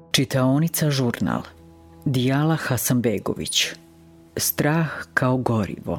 Čitaonica žurnal. Dijala Hasanbegović. Strah kao gorivo.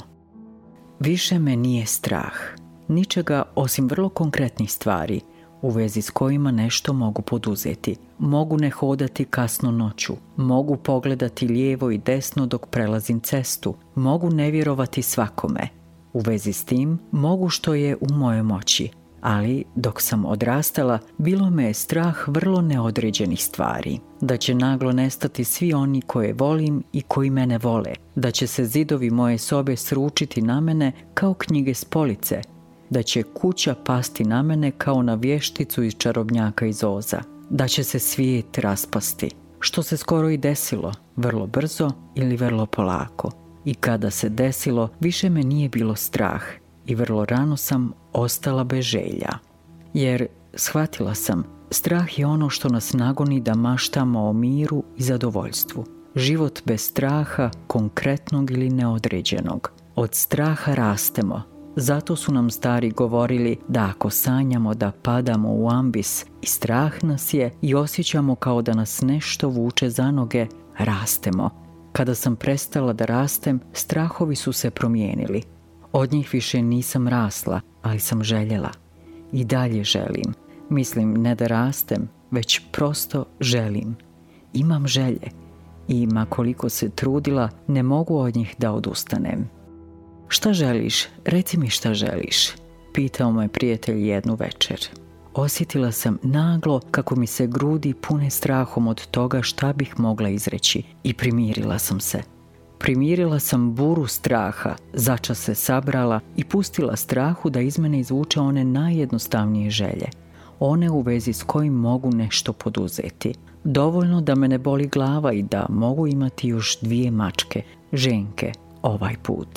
Više me nije strah. Ničega osim vrlo konkretnih stvari u vezi s kojima nešto mogu poduzeti. Mogu ne hodati kasno noću. Mogu pogledati lijevo i desno dok prelazim cestu. Mogu ne vjerovati svakome. U vezi s tim mogu što je u mojoj moći. Ali, dok sam odrastala, bilo me je strah vrlo neodređenih stvari. Da će naglo nestati svi oni koje volim i koji mene vole. Da će se zidovi moje sobe sručiti na mene kao knjige s police. Da će kuća pasti na mene kao na vješticu iz Čarobnjaka iz Oza. Da će se svijet raspasti. Što se skoro i desilo, vrlo brzo ili vrlo polako. I kada se desilo, više me nije bilo strah. I vrlo rano sam ostala bez želja. Jer, shvatila sam, strah je ono što nas nagoni da maštamo o miru i zadovoljstvu. Život bez straha, konkretnog ili neodređenog. Od straha rastemo. Zato su nam stari govorili da ako sanjamo da padamo u ambis i strah nas je i osjećamo kao da nas nešto vuče za noge, rastemo. Kada sam prestala da rastem, strahovi su se promijenili. Od njih više nisam rasla, ali sam željela. I dalje želim. Mislim, ne da rastem, već prosto želim. Imam želje. I ma koliko se trudila, ne mogu od njih da odustanem. Šta želiš? Reci mi šta želiš, pitao me prijatelj jednu večer. Osjetila sam naglo kako mi se grudi pune strahom od toga šta bih mogla izreći i primirila sam se. Primirila sam buru straha, začas se sabrala i pustila strahu da iz mene izvuče one najjednostavnije želje. One u vezi s kojim mogu nešto poduzeti. Dovoljno da me ne boli glava i da mogu imati još 2 mačke, ženke, ovaj put.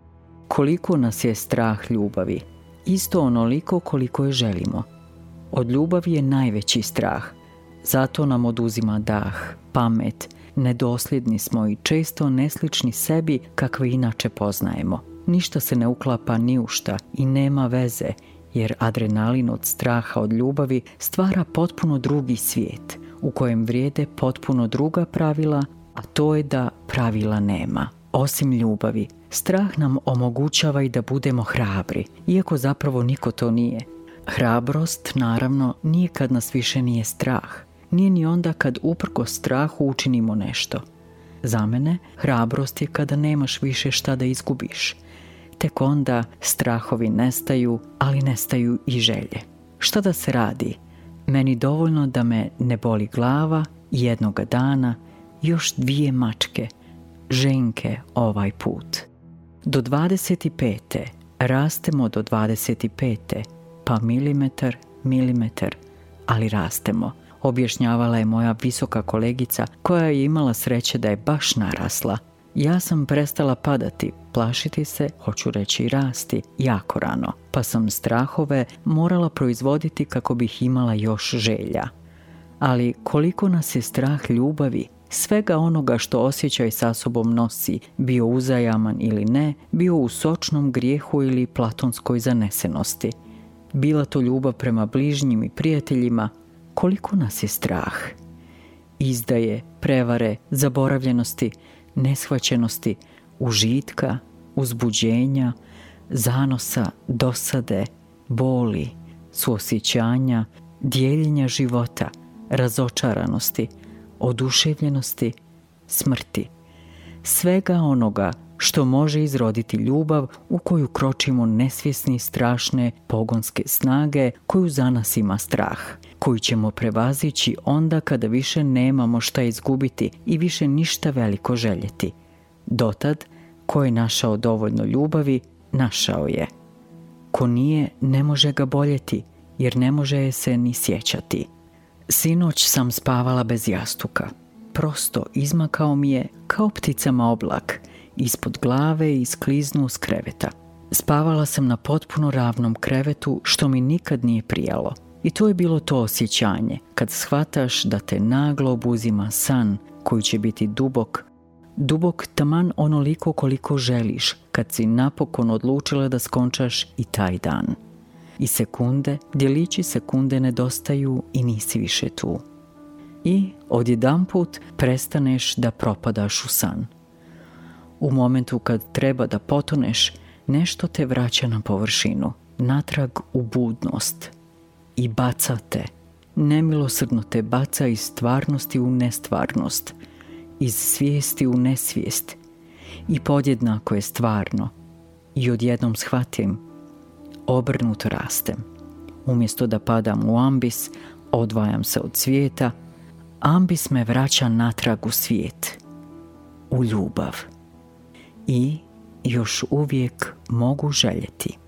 Koliko nas je strah ljubavi? Isto onoliko koliko je želimo. Od ljubavi je najveći strah. Zato nam oduzima dah, pamet. Nedosljedni smo i često neslični sebi kakve inače poznajemo. Ništa se ne uklapa ni u šta i nema veze, jer adrenalin od straha od ljubavi stvara potpuno drugi svijet, u kojem vrijede potpuno druga pravila, a to je da pravila nema. Osim ljubavi, strah nam omogućava i da budemo hrabri, iako zapravo niko to nije. Hrabrost, naravno, nije kad nas više nije strah. Nije ni onda kad uprkos strahu učinimo nešto. Za mene, hrabrost je kada nemaš više šta da izgubiš. Tek onda strahovi nestaju, ali nestaju i želje. Šta da se radi? Meni dovoljno da me ne boli glava i jednoga dana još 2 mačke, ženke ovaj put. Do 25. rastemo do 25. pa milimetar, ali rastemo. Objašnjavala je moja visoka kolegica koja je imala sreće da je baš narasla. Ja sam prestala padati, plašiti se, hoću reći rasti, jako rano, pa sam strahove morala proizvoditi kako bih imala još želja. Ali koliko nas je strah ljubavi, svega onoga što osjećaj sa sobom nosi, bio uzajaman ili ne, bio u sočnom grijehu ili platonskoj zanesenosti. Bila to ljubav prema bližnjim i prijateljima, koliko nas je strah. Izdaje, prevare, zaboravljenosti, neshvaćenosti, užitka, uzbuđenja, zanosa, dosade, boli, suosjećanja, dijeljenja života, razočaranosti, oduševljenosti, smrti. Svega onoga što može izroditi ljubav u koju kročimo nesvjesni strašne pogonske snage koju za nas ima strah, koju ćemo prevazići onda kada više nemamo šta izgubiti i više ništa veliko željeti. Dotad, ko je našao dovoljno ljubavi, našao je. Ko nije, ne može ga boljeti, jer ne može je se ni sjećati. Sinoć sam spavala bez jastuka. Prosto izmakao mi je kao pticama oblak, ispod glave i skliznuo s kreveta. Spavala sam na potpuno ravnom krevetu, što mi nikad nije prijalo. I to je bilo to osjećanje, kad shvataš da te naglo obuzima san koji će biti dubok taman onoliko koliko želiš, kad si napokon odlučila da skončaš i taj dan. I sekunde, djelići sekunde nedostaju i nisi više tu. i odjedanput prestaneš da propadaš u san. U momentu kad treba da potoneš, nešto te vraća na površinu, natrag u budnost i baca te. Nemilosrdno te baca iz stvarnosti u nestvarnost, iz svijesti u nesvijest i podjednako je stvarno. I odjednom shvatim, obrnuto rastem. Umjesto da padam u ambis, odvajam se od svijeta, ambis me vraća natrag u svijet, u ljubav. I još uvijek mogu željeti.